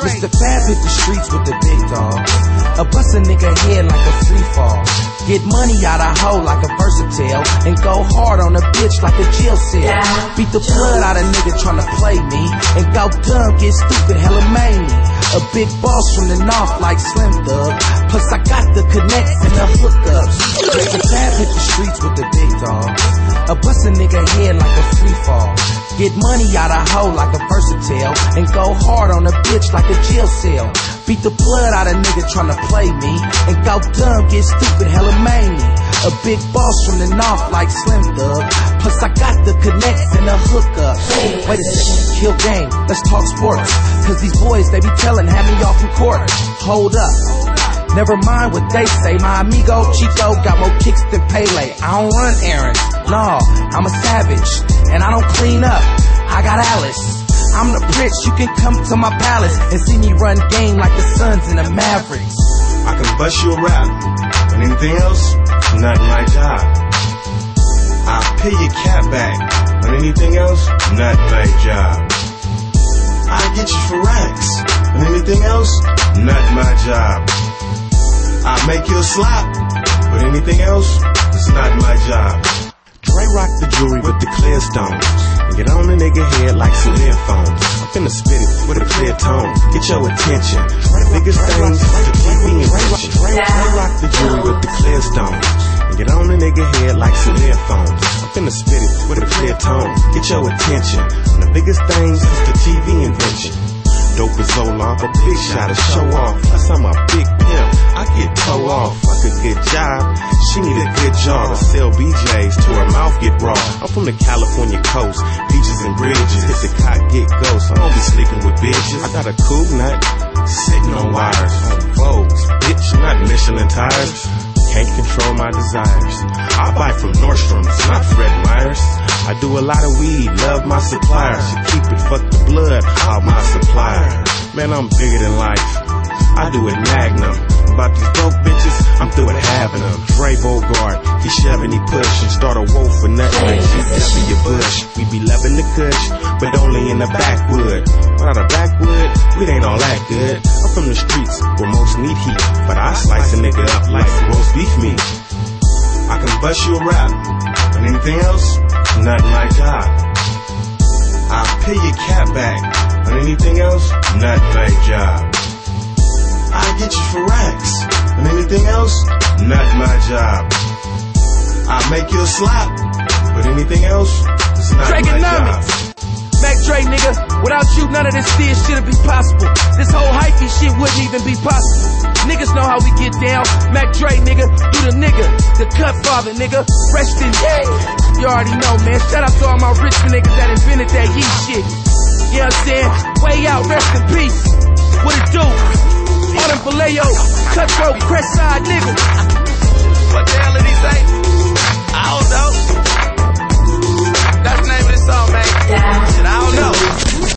Mr. Fab hit the streets with the big dogs. A bust a nigga head like a free fall. Get money out of hoe like a versatile. And go hard on a bitch like a jail cell. Beat the blood out of nigga tryna play me. And go dumb, get stupid, hella mania. A big boss from the north like Slim Thug. Plus I got the connects and the hookups. Mr. Fab hit the streets with the big dogs. A bust a nigga head like a free fall. Get money out of hoe like a versatile. And go hard on a bitch like a jail cell. Beat the blood out of nigga tryna play me. And go dumb, get stupid, hella mania. A big boss from the north like Slim Thug. Plus I got the connects and the hookups. Wait a second, kill game, let's talk sports. Cause these boys, they be telling, have me off in court. Hold up, never mind what they say. My amigo Chico got more kicks than Pele. I don't run errands, no, I'm a savage. And I don't clean up, I got Alice. I'm the prince, you can come to my palace and see me run game like the Suns and the Mavericks. I can bust you a rap, but anything else, not my job. I'll pay your cat back, but anything else, not my job. I'll get you for racks, but anything else, not my job. I'll make you a slap, but anything else, it's not my job. Dre rock the jewelry with the clear stones and get on the nigga head like some earphones. I'm finna spit it with a clear tone, get your attention. The biggest things to keep me in tension. Dre rock the jewelry with the clear stones and get on the nigga head like some earphones. I'm finna spit it with a clear tone, get your attention. The biggest things is the TV invention. Dope is Zoloft, a big shot to show off. Plus I'm a big pimp, I get toe off. Fuck a good job, she need a good jaw to sell BJs till her mouth get raw. I'm from the California coast, beaches and bridges. Hit the cot, get ghost, I don't be sleeping with bitches. I got a cool nut, sitting on wires. On Vogues, bitch, not Michelin tires. Can't control my desires. I buy from Nordstrom's, not Fred Meyers. I do a lot of weed, love my suppliers. You keep it, fuck the blood, out my supplier. Man, I'm bigger than life, I do it magnum. About these dope bitches, I'm through with having them. Dre Bogart, he shoving, he push, and start a wolf for nothing like shit cover your bush. We be loving the kush, but only in the backwood. Without a backwood, we ain't all that good. I'm from the streets where most need heat, but I slice a nigga up like roast beef meat. I can bust you a rap, but anything else, not my job. I'll pay your cat back, but anything else, not my job. I'll get you for racks, but anything else, not my job. I'll make you a slap, but anything else, it's not my job. Mac Dre, nigga, without you, none of this shit'd be possible. This whole hyphy shit wouldn't even be possible. Niggas know how we get down. Mac Dre, nigga, you the nigga, the cut father, nigga. Rest in peace. You already know, man. Shout out to all my Richmond niggas that invented that yeet shit. You know what I'm saying? Way out, rest in peace. What it do? All them Vallejo, cutthroat, crest side niggas.